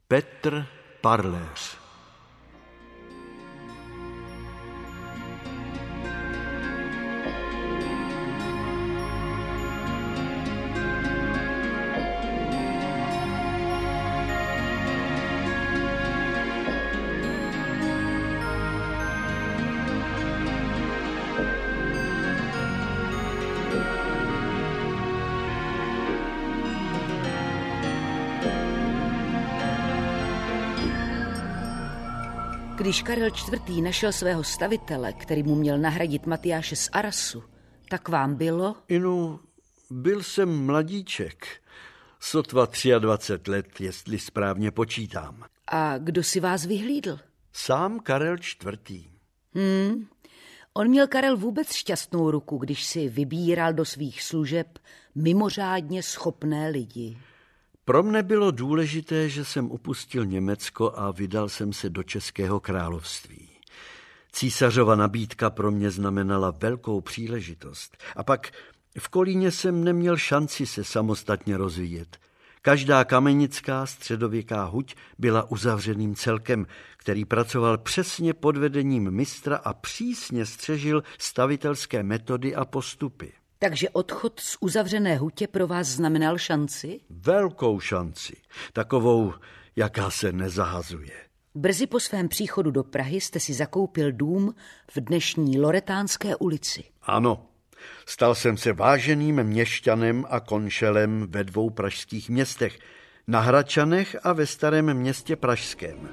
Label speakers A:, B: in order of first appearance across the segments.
A: Petr Parléř.
B: Když Karel IV. Našel svého stavitele, který mu měl nahradit Matyáše z Arasu, tak vám bylo?
A: Inu, byl jsem mladíček, sotva 23 let, jestli správně počítám.
B: A kdo si vás vyhlídl?
A: Sám Karel IV.
B: On měl Karel vůbec šťastnou ruku, když si vybíral do svých služeb mimořádně schopné lidi.
A: Pro mne bylo důležité, že jsem opustil Německo a vydal jsem se do Českého království. Císařova nabídka pro mě znamenala velkou příležitost. A pak v Kolíně jsem neměl šanci se samostatně rozvíjet. Každá kamenická středověká huť byla uzavřeným celkem, který pracoval přesně pod vedením mistra a přísně střežil stavitelské metody a postupy.
B: Takže odchod z uzavřené hutě pro vás znamenal šanci?
A: Velkou šanci. Takovou, jaká se nezahazuje.
B: Brzy po svém příchodu do Prahy jste si zakoupil dům v dnešní Loretánské ulici.
A: Ano, stal jsem se váženým měšťanem a konšelem ve 2 pražských městech, na Hradčanech a ve Starém Městě pražském.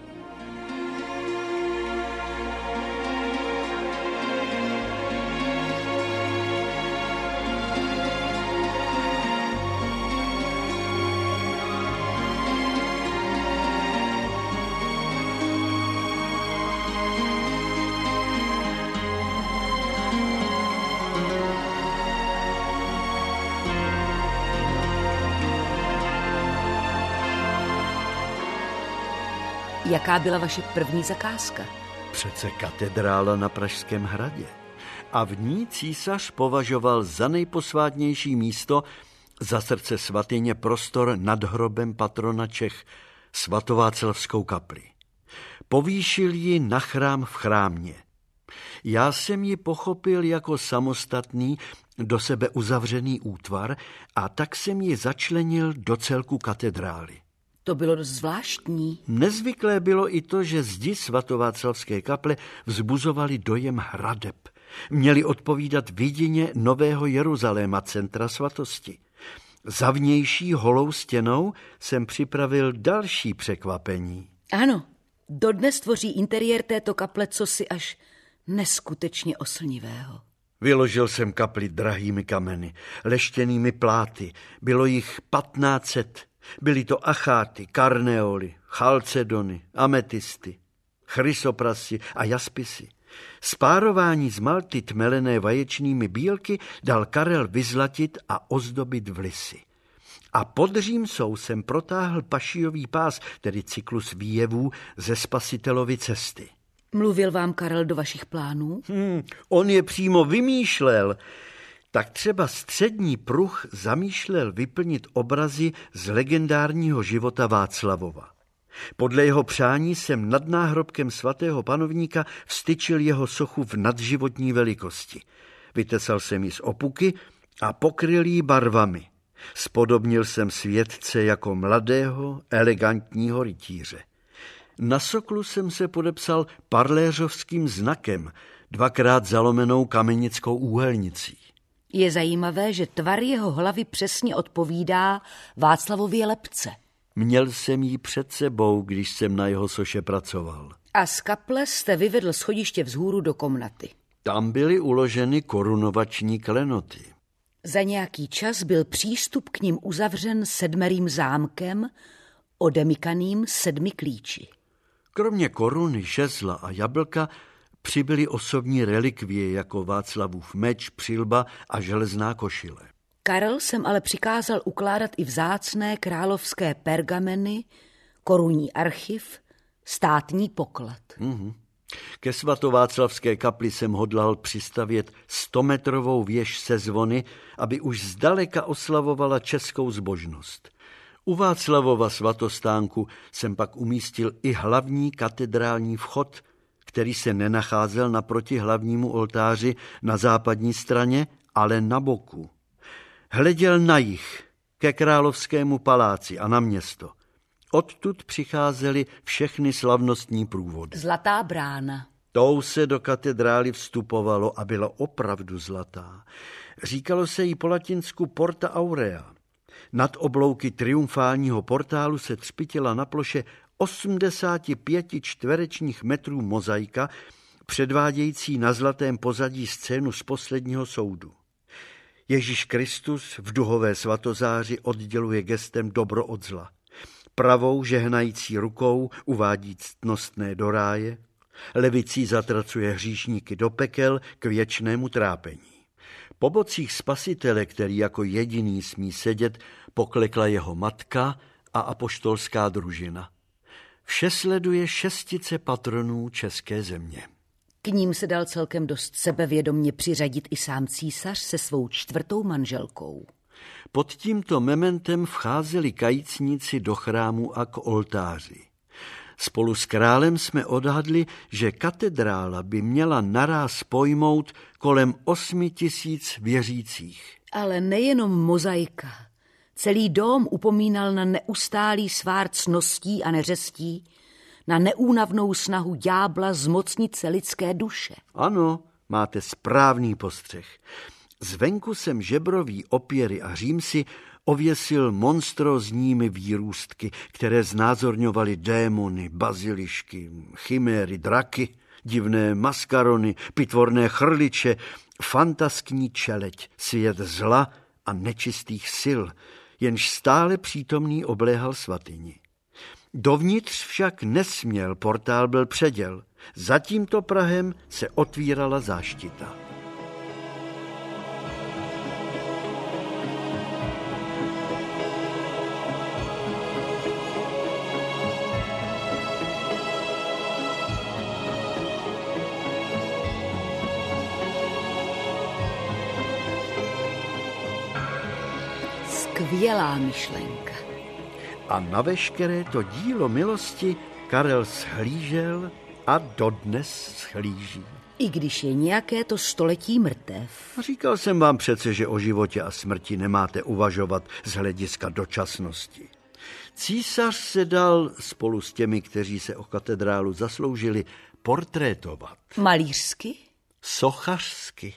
B: Jaká byla vaše první zakázka?
A: Přece katedrála na Pražském hradě. A v ní císař považoval za nejposvátnější místo, za srdce svatyně prostor nad hrobem patrona Čech, svatováclavskou kapli. Povýšil ji na chrám v chrámě. Já jsem ji pochopil jako samostatný, do sebe uzavřený útvar a tak jsem ji začlenil do celku katedrály.
B: To bylo dost zvláštní.
A: Nezvyklé bylo i to, že zdi svatováclavské kaple vzbuzovaly dojem hradeb. Měly odpovídat vidině Nového Jeruzaléma, centra svatosti. Za vnější holou stěnou jsem připravil další překvapení.
B: Ano, dodnes tvoří interiér této kaple cosi až neskutečně oslnivého.
A: Vyložil jsem kapli drahými kameny, leštěnými pláty. Bylo jich 1500. Byly to acháty, karneoly, chalcedony, ametisty, chrysoprasy a jaspisy. Spárování z malty tmelené vaječnými bílky dal Karel vyzlatit a ozdobit vlisy. A pod římsou jsem protáhl pašijový pás, tedy cyklus výjevů ze Spasitelovy cesty.
B: Mluvil vám Karel do vašich plánů?
A: On je přímo vymýšlel. Tak třeba střední pruh zamýšlel vyplnit obrazy z legendárního života Václavova. Podle jeho přání jsem nad náhrobkem svatého panovníka vstyčil jeho sochu v nadživotní velikosti. Vytesal jsem ji z opuky a pokryl ji barvami. Spodobnil jsem světce jako mladého, elegantního rytíře. Na soklu jsem se podepsal parléřovským znakem, 2krát zalomenou kamenickou úhelnicí.
B: Je zajímavé, že tvar jeho hlavy přesně odpovídá Václavově lebce.
A: Měl jsem ji před sebou, když jsem na jeho soše pracoval.
B: A z kaple jste vyvedl schodiště vzhůru do komnaty.
A: Tam byly uloženy korunovační klenoty.
B: Za nějaký čas byl přístup k nim uzavřen 7 zámkem, odemykaným 7 klíči.
A: Kromě koruny, žezla a jablka přibyly osobní relikvie jako Václavův meč, přilba a železná košile.
B: Karel jsem ale přikázal ukládat i vzácné královské pergameny, korunní archiv, státní poklad.
A: Ke svatováclavské kapli jsem hodlal přistavět 100metrovou věž se zvony, aby už zdaleka oslavovala českou zbožnost. U Václavova svatostánku jsem pak umístil i hlavní katedrální vchod, který se nenacházel naproti hlavnímu oltáři na západní straně, ale na boku. Hleděl na jih, ke královskému paláci a na město. Odtud přicházely všechny slavnostní průvody.
B: Zlatá brána.
A: Tou se do katedrály vstupovalo a byla opravdu zlatá. Říkalo se jí po latinsku Porta Aurea. Nad oblouky triumfálního portálu se třpytila na ploše 85 čtverečních metrů mozaika, předvádějící na zlatém pozadí scénu z posledního soudu. Ježíš Kristus v duhové svatozáři odděluje gestem dobro od zla. Pravou žehnající rukou uvádí ctnostné do ráje, levicí zatracuje hříšníky do pekel k věčnému trápení. Po bocích Spasitele, který jako jediný smí sedět, poklekla jeho matka a apoštolská družina. Vše sleduje šestice patronů české země.
B: K ním se dal celkem dost sebevědomně přiřadit i sám císař se svou 4. manželkou.
A: Pod tímto mementem vcházeli kajícníci do chrámu a k oltáři. Spolu s králem jsme odhadli, že katedrála by měla naráz pojmout kolem 8 000 věřících.
B: Ale nejenom mozaika. Celý dóm upomínal na neustálý svár cností a neřestí, na neúnavnou snahu ďábla zmocnit se lidské duše.
A: Ano, máte správný postřeh. Zvenku jsem žebrový opěry a římsy ověsil monstrózními výrůstky, které znázorňovaly démony, bazilišky, chiméry, draky, divné maskarony, pitvorné chrliče, fantaskní čeleť, svět zla a nečistých sil, jenž stále přítomný obléhal svatyni. Dovnitř však nesměl, portál byl předěl. Za tímto prahem se otvírala záštita.
B: Skvělá myšlenka.
A: A na veškeré to dílo milosti Karel shlížel a dodnes shlíží.
B: I když je nějaké to století mrtev.
A: Říkal jsem vám přece, že o životě a smrti nemáte uvažovat z hlediska dočasnosti. Císař se dal spolu s těmi, kteří se o katedrálu zasloužili, portrétovat.
B: Malířsky?
A: Sochařsky.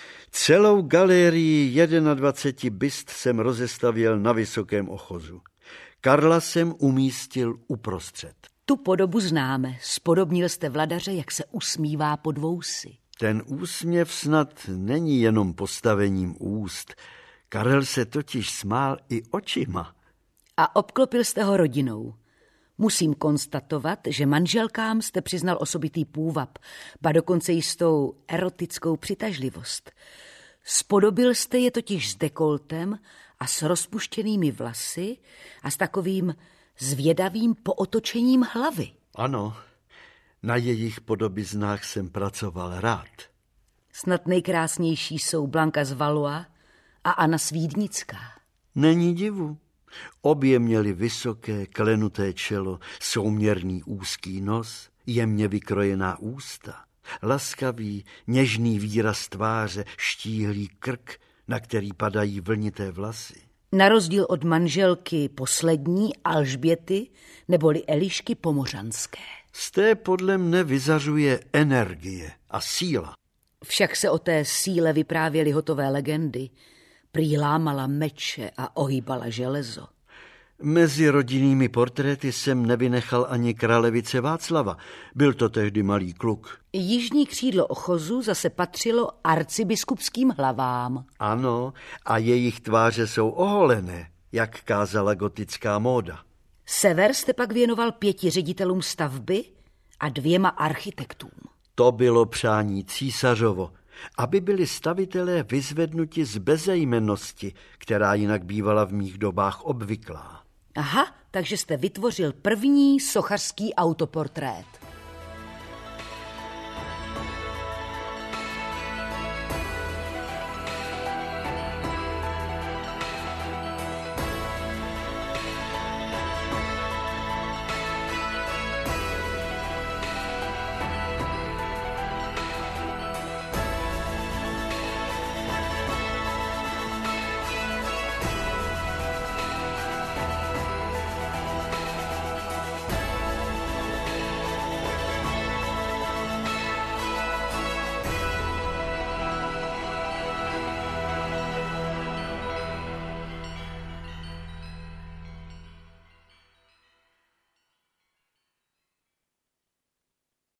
A: Celou galerii 21 byst jsem rozestavěl na vysokém ochozu. Karla jsem umístil uprostřed.
B: Tu podobu známe. Spodobnil jste vladaře, jak se usmívá pod vousy.
A: Ten úsměv snad není jenom postavením úst. Karel se totiž smál i očima.
B: A obklopil jste ho rodinou. Musím konstatovat, že manželkám jste přiznal osobitý půvab, ba dokonce jistou erotickou přitažlivost. Spodobil jste je totiž s dekoltem a s rozpuštěnými vlasy a s takovým zvědavým pootočením hlavy.
A: Ano, na jejich podobiznách jsem pracoval rád.
B: Snad nejkrásnější jsou Blanka z Valois a Anna Svídnická.
A: Není divu. Obě měly vysoké, klenuté čelo, souměrný úzký nos, jemně vykrojená ústa, laskavý, něžný výraz tváře, štíhlý krk, na který padají vlnité vlasy.
B: Na rozdíl od manželky poslední Alžběty neboli Elišky Pomořanské.
A: Z té podle mne vyzařuje energie a síla.
B: Však se o té síle vyprávěly hotové legendy. Prý lámala meče a ohýbala železo.
A: Mezi rodinnými portréty jsem nevynechal ani králevice Václava. Byl to tehdy malý kluk.
B: Jižní křídlo ochozu zase patřilo arcibiskupským hlavám.
A: Ano, a jejich tváře jsou oholené, jak kázala gotická móda.
B: Sever jste pak věnoval 5 ředitelům stavby a 2 architektům.
A: To bylo přání císařovo, aby byli stavitelé vyzvednuti z bezejmennosti, která jinak bývala v mých dobách obvyklá.
B: Aha, takže jste vytvořil první sochařský autoportrét.